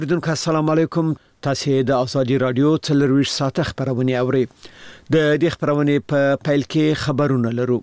بدونکو السلام علیکم. تاسو د ازادي رادیو 24 ساعته خبرونه اورئ. د دې خبرونه په پیل کې خبرونه لرو.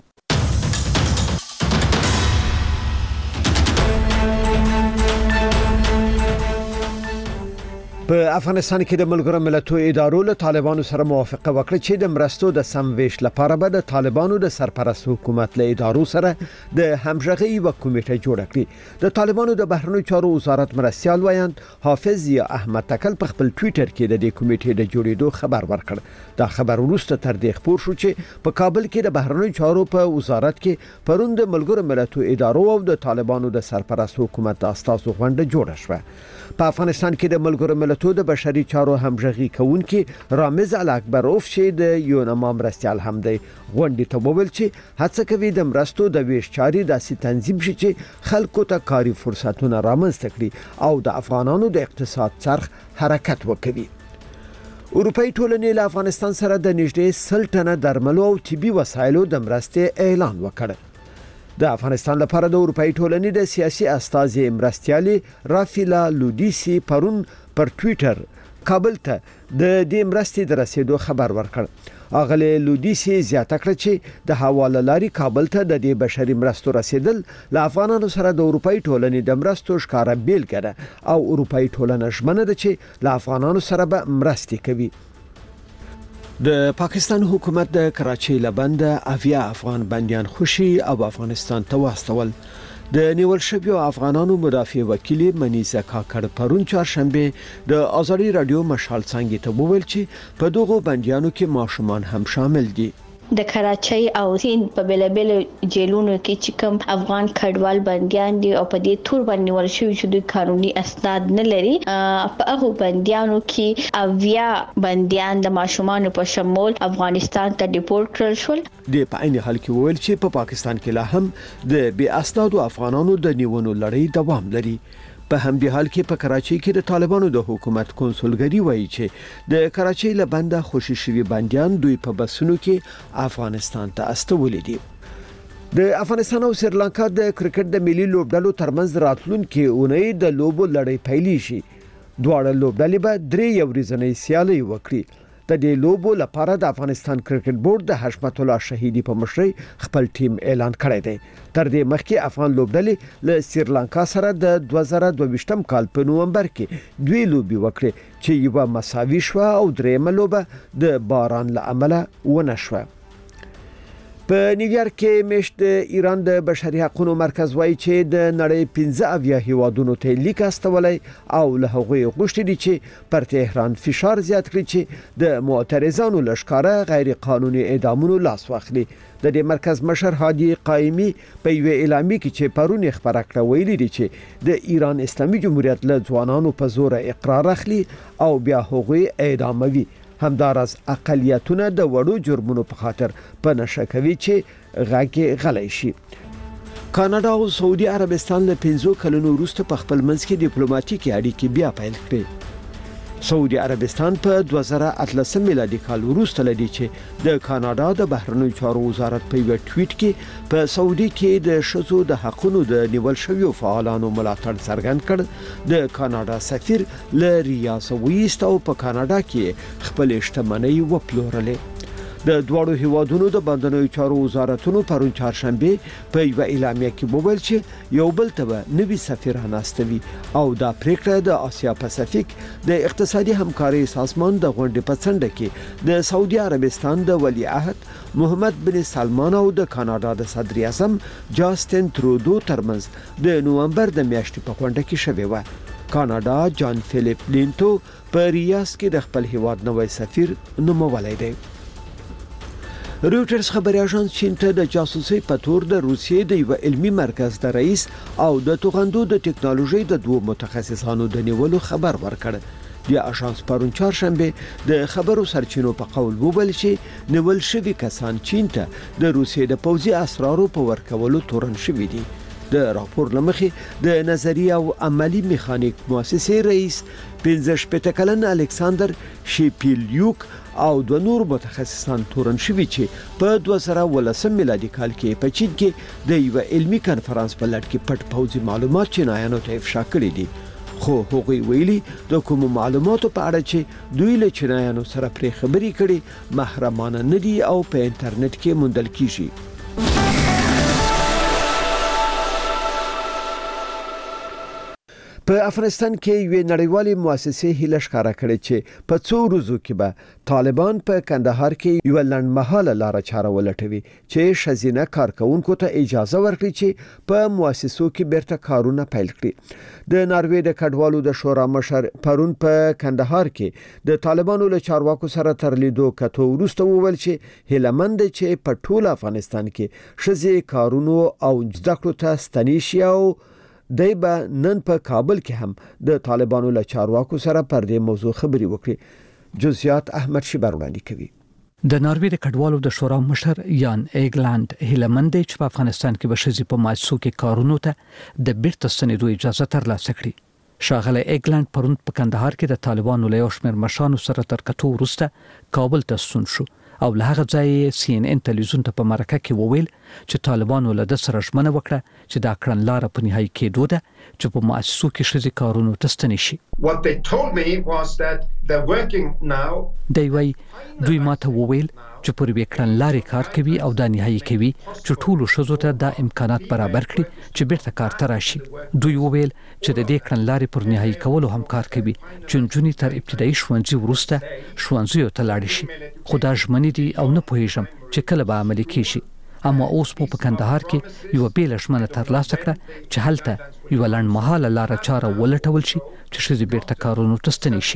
په افغانستان کې د ملګرو ملتونو ادارو له طالبانو سره موافقه وکړه چې د مرستو د سمويش لپاره به د طالبانو د سرپرست حکومت له ادارو سره د همغږي یو کمیټه جوړه کړي. د طالبانو د بهرنیو چارو وزارت مرستيال وایند حافظ یا احمد تکل په خپل ټوئیټر کې د دې کمیټې د جوړېدو خبر ورکړ. دا خبر وروسته تر دې خبر شو چې په کابل کې د بهرنیو چارو په وزارت کې پرون د ملګرو ملتونو ادارو او د طالبانو د سرپرست حکومت اساسو غونډه جوړه شوه. په افغانستان کې د ملګرو ملتونو د بشري چارو همغږي کوونکي رامز الاکبروف چې د یونما مرستيال هم دی غونډې ته وویل چې هڅه کوي د مرستو د ویش چاري داسې تنظیم شي چې خلکو ته کاري فرصتونه رامنځته کړي او د افغانانو د اقتصاد څرخ حرکت وکړي. اروپאי ټولنې له افغانستان سره د نږدې 100 ټنه درملو او طبي وسایلو د مرستې اعلان وکړ. د افغانستان لپاره د اروپאי ټولنې د سیاسي استازي مرستيالي رافیلا لودیسی پرون پر ټوئیټر کابل ته د دې مرستې د رسیدو خبر ورکړ. اغله لودیسی زیاته کړ چې د حواله لاري کابل ته د دې بشري مرستو رسیدل له افغانانو سره د اروپאי ټولنې د مرستو ښکارا بیل کړه او اروپאי ټولنه ژمنه ده چې له افغانانو سره به مرستې کوي. د پاکستان حکومت د کراچۍ لبند اویا افغان بنديان خوشي او افغانستان ته واستول. د نیول شویو افغانانو مدافع وکیل منیزه کاکړ پرون چهارشنبه د ازادي رادیو مشال څنګه ته وویل چې په دغه بنديانو کې ماشومان هم شامل دي. د کراچۍ او هند په بلبل جیلونو کې چې کوم افغان کډوال بنديان دي او په دې تور باندې ورشي چې د قانوني اسناد نه لري په هغه بنديانو کې اویا بنديان د ماشومان په شمول افغانستان ته ډیپورټ کړل شول. د په عین حال کې ویل چې په پاکستان کې لا هم د بي اسنادو افغانانو د نیونو لړۍ دوام لري. په همدې حال کې په کراچۍ کې د طالبانو د حکومت کنسولګری وایي چې د کراچۍ لبنده خوشي شوی بنديان دوی په بسونو کې افغانستان ته استولې دي. د افغانستان او سریلانکا د کرکټ د ملي لوبډلو ترمنځ راتلونکي اونۍ د لوبو لړۍ پیلې شي. دواړه لوبډلې به درې ورځنۍ سیالي وکړي. د دې لوبو لپاره د افغانستان کرکټ بورډ د حشمت الله شهیدی په مشرۍ خپل ټیم اعلان کړی دی. تر دې مخکې افغان لوبډلې له سریلانکا سره د 2022م کال په نومبر کې دوی لوبي وکړي چې یو مساوي شو او درېمه لوبه د باران له امله ونه شوه. په نیویارک کې مشت ایران د بشري حقوقو مرکز وایي چې د نړۍ 15 هیوادونو ته لیک استولای او له هغوی غوښتي دي چې پر تهران فشار زیات کړي چې د معترضانو لشکاره غیر قانوني اعدامونو لاس واخلي. د دې مرکز مشر هادي قایمی په یو اعلامیه کې چې پرون خبره کړه ویلي دي چې د ایران اسلامي جمهوریت له ځوانانو په زور اقرار اخلي او بیا هغوی اعداموي. همدارس اقلیتونه د وړو جرمونو په خاطر په نشه کوي چې غاګي غلای شي. کاناډا او سعودي عربستان له 15 کلونو وروسته په خپل منځ کې ډیپلوماټیکي اړیکې بیا پیل کړې. سعودي عربستان په 2013 میلادي کال وروسته لدی چې د کاناډا د بهرنیو چارو وزارت په یو ټویټ کې په سعودي کې د شذو د حقونو د نیول شویو فعالانو ملاتړ څرګند کړ. د کاناډا سفیر ل ریاض ویست او په کاناډا کې خپل شتمنۍ وپلورلې. د دوړو هیوادونو د بندنوي چارو وزارتونو پرون چهارشنبه په یو اعلامیه کې وویل چې یو بل ته نوي سفیران استوي او دا پریکړه د آسیا پاسفیک د اقتصادي همکاري سازمان د غونډې په څنډه کې د سعودي عربستان د ولی عهد محمد بن سلمان او د کاناډا د صدر اعظم جاستن ترودو ترمنځ د نومبر د میاشتې په غونډه کې شوې و. کاناډا جان فیلیپ لینټو په ریاض کې د خپل هیواد نوی سفیر نومولی دی. رویټرز خبري اژانس چین ته د جاسوسي په تور د روسیې د یو علمي مرکز د رئیس او د توغندو د ټکنالوژي د دوه متخصصانو د نیولو خبر ورکړ. د اژانس پرون چهارشنبه د خبرو سرچینو په قول وویل چې نیول شوی کسان چین ته د روسیې د پوځي اسرارو په ورکولو تورن شوی دي. د راپور لمخې د نظریه او عملی میخانیک مؤسسې رئیس 15 کلن الکساندر شیپیلیوک او د نور متخصصان تورن شوی چې په 2018 میلادي کال کې په چین کې د یو علمي کانفرنس په لړ کې پټ پوځي معلومات چینایانو ته افشا کړي دي. خو هغوی ویلي د کوم معلوماتو په اړه چې دوی له چینایانو سره پرې خبرې کړي محرمانه نه دي او په انټرنیټ کې موندل کیږي. په افغانستان کې یو نړیوالې مؤسسې هیله ښکارا کړې چې په څو ورځو کې به طالبان په کندهار کې یو لنډمهاله لار چاره ولټوي چې شزینه کارکونکو ته اجازه ورکړي چې په مؤسسو کې بیرته کارونه پیل کړي. د ناروې د کډوالو د شورا مشر پرون په کندهار کې د طالبانو له چارواکو سره تر لیدو کتو وروسته وویل چې هیلمند چې په ټول افغانستان کې شزې کارونو او زده کړو ته ستنې شي او دایبه نن په کابل کې هم د طالبانو له چارواکو سره پر دې موضوع خبري وکړي. جزئیات احمد شیبر وړاندې کوي. د ناروې د کډوالو د شورا مشر یان ایګلند هیلمند چې په افغانستان کې بشزي په مؤسسو کې کارونو ته د بیرته ستنېدو اجازه ترلاسه کړي. شاغله ایګلند پرون په کندهار کې د طالبانو له یو شمېر مشرانو سره تر کتو وروسته کابل ته ستون شو او له هغه ځای CNN تلویزیون ته په مرکه کې وویل چې طالبانو له د سره ژمنه وکړه چې دا کړنلاره په نهایي کېدو ده چې په مؤسسو کې شزي کارونو ته ستنې شي. What they told me was that they're working now. دوی ماته وویل چې پر وکړنلارې کار کوي او دا نهایي کوي چې ټولو شزو ته د امکانات برابر کړي چې بیرته کار ته راشي. دوی وویل چې د دې کړنلارې پر نهایي کولو هم کار کوي چې نجونې تر ابتدایي ښوونځي وروسته ښوونځیو ته لاړې شي. خو دا ژمنې دي او نه پوهیږم چې کله به عملي کیږي. اما اوس په کندهار کې یو بیل ژمنه ترلاسه کړه چې هلته یو لنډمهاله لار چاره ولټول شي چې شزې بیرته کارونو ته ستنې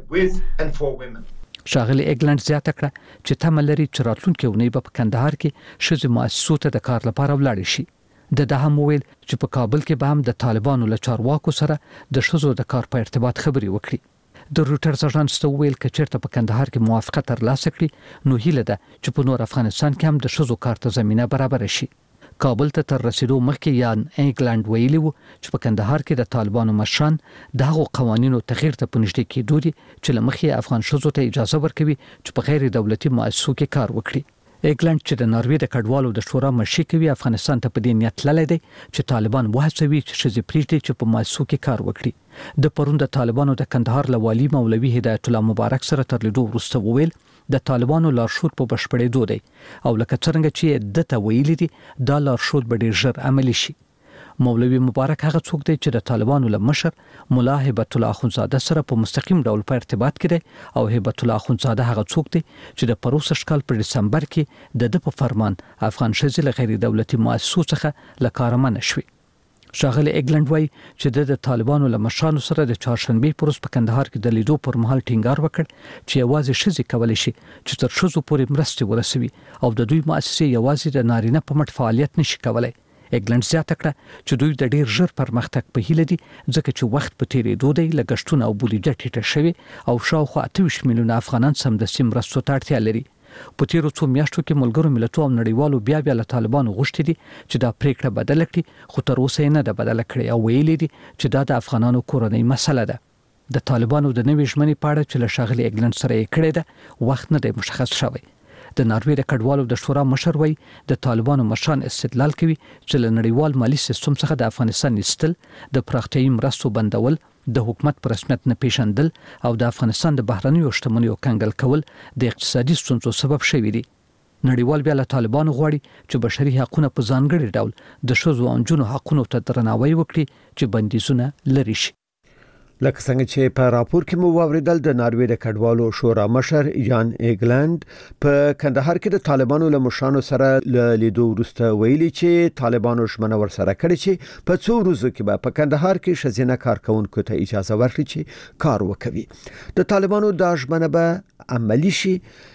شي. شاغلی ایګلند زیاته کړه چې تمه لري چې راتلونکي اونۍ په کندهار کې شزې مؤسسو ته د کار لپاره ولاړ شي. د هم ویل چې په کابل کې به هم د طالبانو له چارواکو سره د شزو د کار په ارتباط خبري وکړي. د روټرز اژانس ته ویل چې چیرته په کندهار کې موافقه ترلاسه کړي نو هیله ده چې په نور افغانستان کې هم د شزو کار ته زمينه برابر شي. کابل ته تر رسیدو مخکې یان ایګلند ویلي وو چې په کندهار کې د طالبانو مشران دغه قوانینو تغییر ته پنځډي کېدو دي چې لمخې افغان شزو ته اجازه ورکوي چې په غیر دولتي مؤسسو کې کار وکړي. ایګلند چې د ناروې د کډوالو د شورا مشر کوي افغانستان ته په دې نیت للی دی چې طالبان وهڅوي چې شزې پریږدي چې په مؤسسو کې کار وکړي. د پرون د طالبانو د کندهار لوالي مولوي هدایت الله مبارک سره تر لیدو وروسته وویل د طالبانو لارښود په بشپړېدو دی او لکه څنګه چې دته ویلي دي دا لارښود به ډېر ژر عملي شي. مولوي مبارک هغه څوک دی چې د طالبانو له مشر مولا هبت الله اخوندزاده سره په مستقیم ډول په ارتباط کې دی او هبت الله اخوندزاده هغه څوک دی چې د پروسش کال په دسمبر کې د په فرمان افغان شزې له غیر دولتي مؤسسو څخه لکارمنه شوی. شاغلی ایګلند وای چې د طالبانو له مشرانو سره د چهارشنبه پروس په کندهار کې د لیدو پر مهال ټینګار وکړ چې یوازې شزې کولای شي چې تر شزو پورې مرستې ورسوي او د دوی مؤسسې یوازې د نارینه په مټ فعالیت نشي کولای. ایګلند زیاته کړه چې دوی د ډیر ژر پرمختګ په هیله دي ځکه چې وخت په تیریدو دی لګښتونه او بودیجه ټیټه شوی او شاوخوا 28 میلیونه افغانان سمدستي مرستو ته اړتیا لري. په تیرو څو میاشتو کې ملګرو ملتونو او نړیوالو بیا له طالبانو غوښتي دي چې دا پریکړه بدله کړي خو تر اوسه نه ده بدله کړې او ویلي دي چې دا د افغانانو کورنۍ مسله ده. د طالبانو د نوې ژمنې په اړه چې له شاغلي ایګلند سره یې کړې ده وخت نه دی مشخص شوی. د ناروې د کډوالو د شورا مشر وای د طالبانو مشران استدلال کوي چې له نړیوال مالی سیستم څخه د افغانستان ایستل د پراختیايي مرستو بندول د حکومت پر رسمیت نه پیژندل او د افغانستان د بهرنیو شتمنیو کنګل کول د اقتصادي ستونزو سبب شوی دی. نړیوال بیا له طالبانو غواړي چې بشري حقوقونه په ځانګړي ډول د شذو او نجونو حقوقو ته درناوی وکړي چې بندیزونه لري شي. لکه څنګه چې په راپور کې مو واوریدل د ناروې د کډوالو شورا مشر یان ایګلند په کندهار کې د طالبانو له مشرانو سره لیدو وروسته ویلي چې طالبانو ژمنه ورسره کړې چې په څو ورځو کې به په کندهار کې شزینه کارکونکو ته اجازه ورکړي چې کار وکوي. د طالبانو د ژمنه به عملی شي.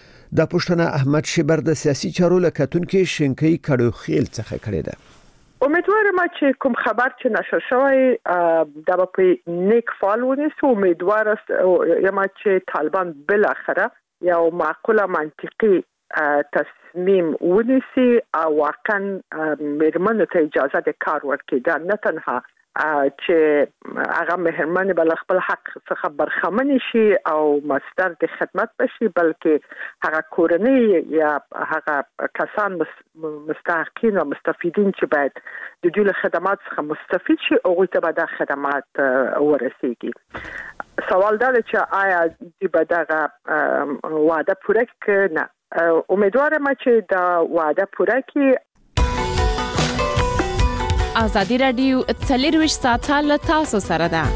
د پښتنه احمد شیبر د سیاسي چارو لکتونکو شینکۍ کډو خیل څخه کړی ده. امیدوارم چې کوم خبر چې نشر شوی دا په نیک فال ونیسو. امیدوار یم چې طالبان بالاخره یو معقوله منطقي تصمیم ونیسي او واقعا میرمنو ته اجازه د کار ورکړي. دا نه تنها چې هغه مهرباني بل خپل حق څخه برخمن شي او مستر د خدمت بشي بلکې هغه کورنۍ یا هغه کسان مستحقین او مستفیدین چې باید د دوی له خدمات څخه مستفید شي او ته به د خدمات ورسیږي سوال دا چې آیا د بدغه وعده پوره کړي نه امیدوارم چې دا وعده پوره کړي ازادي رادیو 24 ساعته له تاسو سره ده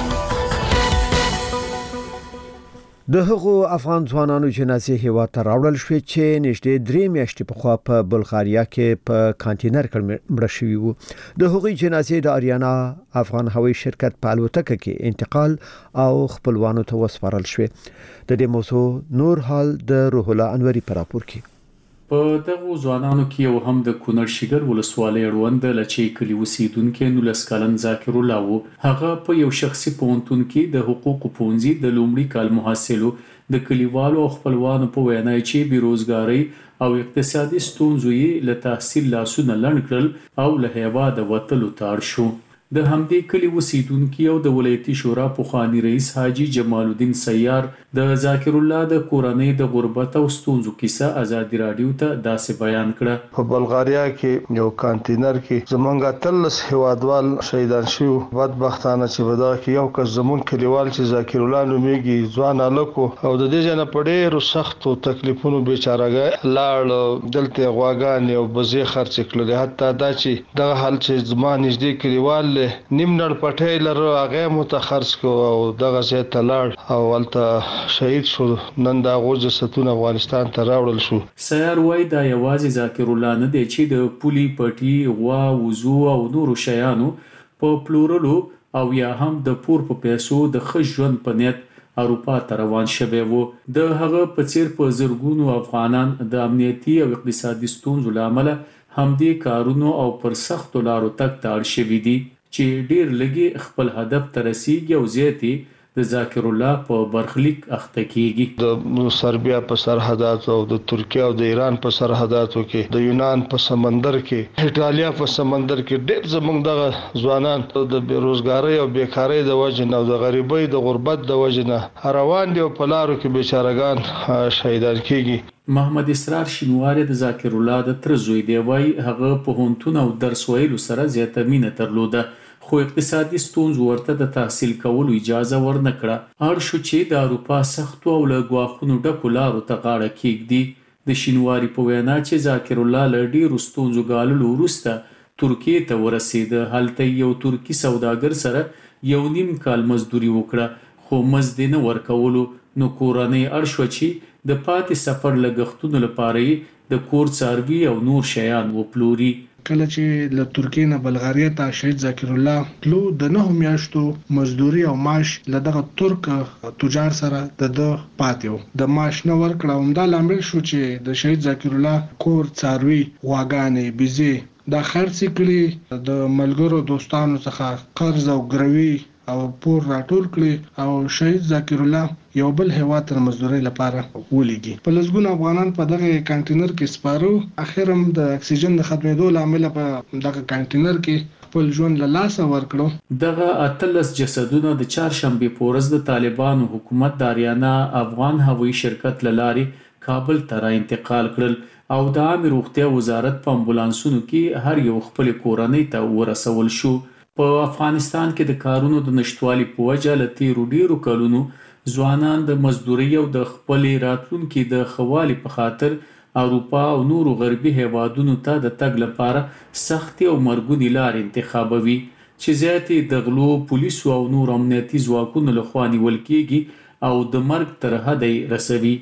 د هغو افغان ځوانانو جنازې هیواد ته راوړل شوې چې نږدې 3 میاشتې پخوا په بلغاریا کې په کانټینر کې مړه شوي وو د هغوی جنازې د اریانا افغان هوایي شرکت په الوتکه کې انتقال او خپلوانو ته وسپارل شوې د دې موضوع نور حال د روح الله انوري پر راپور کې په دغه ځوانانو کې یو هم د کونړ شیګر ولسوالۍ اړوند لچې کلی اوسیدونکو 19 کلن ذاکر الله وو هغه په یو شخصي پونتون کې د حقوقو پونځي د لومړي کال محصلو د کلیوالو خپلوانو په وینا چې بیروزګاری او اقتصادي ستونزې له تحصیل لاسونه لړن کړل او له هیواد وتلو تاړ شو د همدې کلی اوسیدونکو او د ولایتي شورا پوخانی رئیس حاجی جمال الدین سیار د ذاکر الله د کورنۍ د غربت او ستونزو کیسه ازادي رادیو ته داسې بیان کړه په بلغاریا کې یو کانټینر کې زمونږ تلس هوادوال شهیدان شو بدبختانه چې ودا کې یو کس زمون کلیوال چې ذاکر الله نومېږي ځوان الکو او د دې جن په ډېر سختو تکلیفونو بیچارهګا لاړ دلته غواګان او بزې خرڅ کړل حتی دا چې دغه حال چې زما نږدې کلیوال نیم نړ پټې لره هغه متخرص کو او دغه ځای ته لاړ او ولته شهید شو نن دا غوځ ستون افغانستان ته راوړل شو سیار وای دا یوازې ذاکر الله نه دی چې د پولي پټي غوا وزو او نورو شیانو په پلورلو او یا هم د پور په پیسو د خښ په نیت اروپا ته روان شوی وو د هغه په چیر په زرګونو افغانان د امنیتي او اقتصادي ستونزو لامل همدې کارونو او پر سختو لارو تک تاړ شوی دي چې ډیر لګي خپل هدف ته رسیږي او زیاتی د ذاکر الله په برخلیک اخته کیږي د سربیا په سرحداتو او د ترکیه او د ایران په سرحداتو کې د یونان په سمندر کې ایتالیا په سمندر کې ډېر زمونږ د ځوانان د بیروزګاری او بیکاری د وجه نه او د غریبۍ د غربت د وجه نه روان دي او په لارو کې بیچارهګان شهیدان کیږي محمد اسرار شینواری د ذاکر الله د تر زوی دی وای هغه په هونتون او درس ویلو سره زیاته مینه درلوده خو اقتصادي ستونزې ورته د تحصیل کولو اجازه ورنکړه اړ شو چې د اروپا سختو او له غواخونو ډکو لارو ته غاړه کېږدي د شینواری په وینا چې ذاکر الله له ډېرو ستونزو ګاللو وروسته ترکیې ته ورسېد هلته یو ترکی سوداګر سره یو نیم کال مزدوري وکړه خو مزد نه ورکولو نو کورنۍ اړ شو چې د پاتې سفر لګښتونو لپاره د کور څاروي او نور شیان وپلوري کله چې له ترکیې نه بلغاریا ته شهید ذاکر الله تلو د 9 میاشتو مزدوري او معاش له دغه ترک تجار سره د پاتیو د معاش نه ورکړه همدا لامل شو چې د شهید ذاکر الله کور څاروي غواګانې بيزي دا خرڅ کړي د ملګرو دوستانو څخه قرض او ګروي او پور راټول کړي او شهید ذاکر الله یو بل هیواد تر مزدوري لپاره ولېږي په لږونو افغانان په دغه کانټینر کې سپارو اخرم د اکسیجن د ختمېدو لامل په دغه کانټینر کې خپل ژوند له لاسه ورکړو دغه اتلس جسدونه د چهارشنبه په ورځ د طالبانو حکومت د اریانا افغان هوایي شرکت لارې کابل ته را انتقال کړل او د عامه روغتیا وزارت په امبولانسونو کې هر یو خپل کورنۍ ته ورسول شو په افغانستان کې د کارونو د نشټوالي په وجه له تیرو ډیرو کلونو ځوانان د مزدوري او د خپل راتلونکو د خوالي په خاطر اروپا او نورو غربي هیوادونو ته د تګ لپاره سختي او مرګونی لار انتخابوي چې زیاتې د غلو پولیسو او نور امنیتي ځواکونو لخوا نیول کیږي او د مرګ تر حد رسوي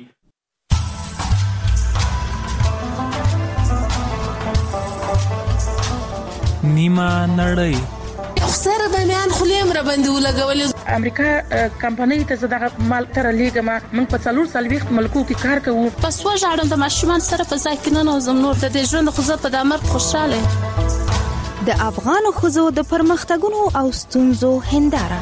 نیمه نړۍ سره د میان خلیم را باندې ولګول امریکا کمپنۍ ته زړه مال تر لیګما موږ په 440 ملکو کې کار کوو پس وژاړم د ماشومان سره په ځکه نه زم نور د ژوند خو په دمر خوشاله د افغان خوځو د پرمختګونو او ستونزو هنداره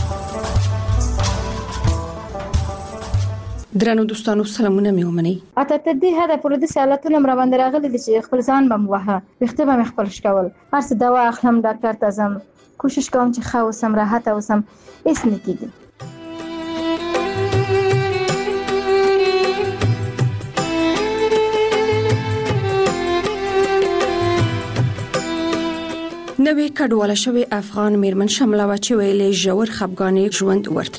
درنو دوستانو سلامونه مې ومني اته تدې هدا پر دې سالتونه مر باندې راغلي چې خپل ځان بم وها وخته به خپل شکول هر څه دوا اخلم ډاکټر ته زم کوشش کوم چې ښه اوسم راحت اوسم هیڅ نه کیږي. نوې کډواله شوې افغان میرمن شمله چې ویلې ژور خپګان ژوند ورته